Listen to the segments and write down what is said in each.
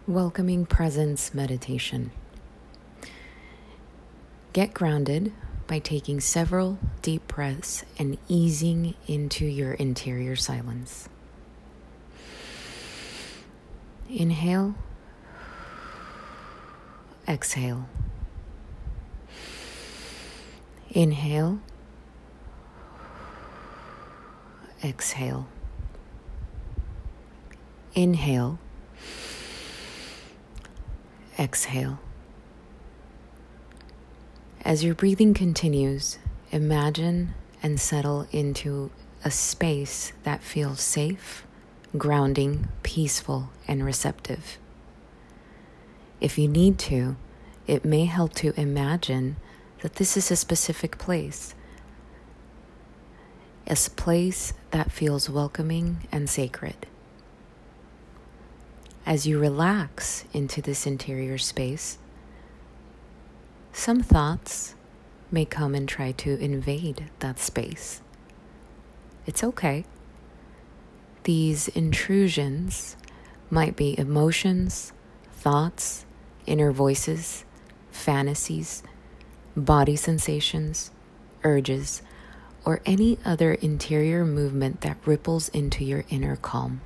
Welcoming Presence Meditation. Get grounded by taking several deep breaths and easing into your interior silence. Inhale, exhale. Inhale, exhale. Inhale, exhale. As your breathing continues, imagine and settle into a space that feels safe, grounding, peaceful, and receptive. If you need to, it may help to imagine that this is a specific place, a place that feels welcoming and sacred. As you relax into this interior space, some thoughts may come and try to invade that space. It's okay. These intrusions might be emotions, thoughts, inner voices, fantasies, body sensations, urges, or any other interior movement that ripples into your inner calm.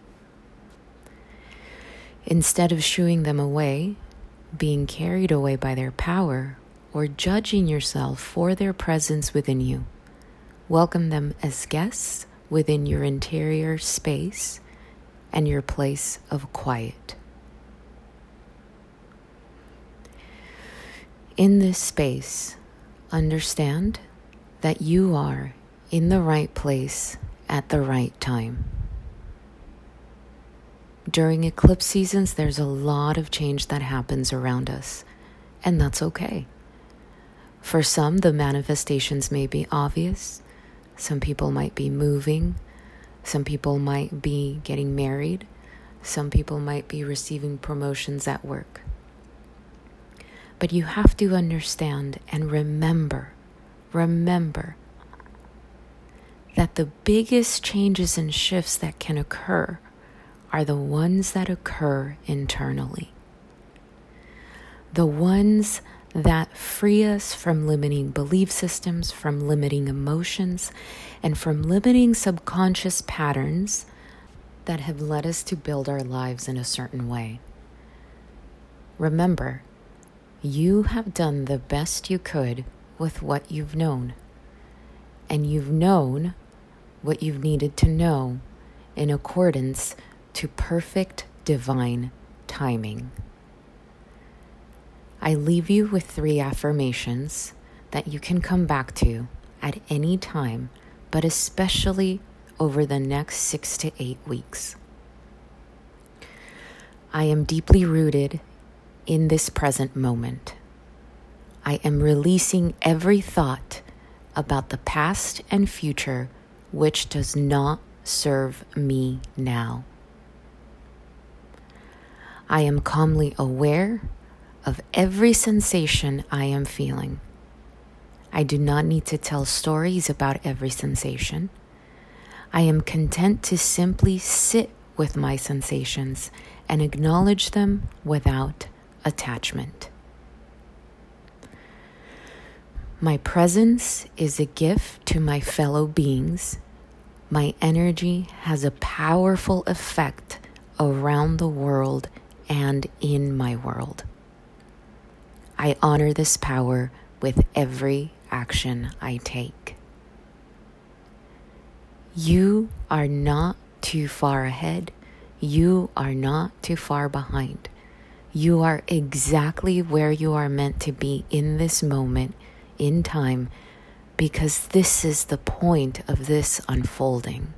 Instead of shooing them away, being carried away by their power, or judging yourself for their presence within you, welcome them as guests within your interior space and your place of quiet. In this space, understand that you are in the right place at the right time. During eclipse seasons, there's a lot of change that happens around us, and that's okay. For some, the manifestations may be obvious. Some people might be moving. Some people might be getting married. Some people might be receiving promotions at work. But you have to understand and remember that the biggest changes and shifts that can occur are the ones that occur internally. The ones that free us from limiting belief systems, from limiting emotions, and from limiting subconscious patterns that have led us to build our lives in a certain way. Remember, you have done the best you could with what you've known, and you've known what you've needed to know in accordance to perfect divine timing. I leave you with 3 affirmations that you can come back to at any time, but especially over the next 6 to 8 weeks. I am deeply rooted in this present moment. I am releasing every thought about the past and future which does not serve me now. I am calmly aware of every sensation I am feeling. I do not need to tell stories about every sensation. I am content to simply sit with my sensations and acknowledge them without attachment. My presence is a gift to my fellow beings. My energy has a powerful effect around the world and in my world. I honor this power with every action I take. You are not too far ahead. You are not too far behind. You are exactly where you are meant to be in this moment, in time, because this is the point of this unfolding.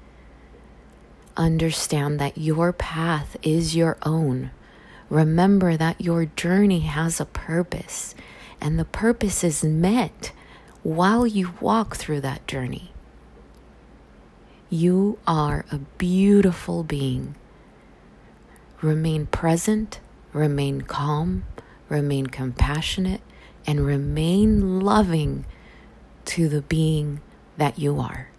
Understand that your path is your own. Remember that your journey has a purpose, and the purpose is met while you walk through that journey. You are a beautiful being. Remain present, remain calm, remain compassionate, and remain loving to the being that you are.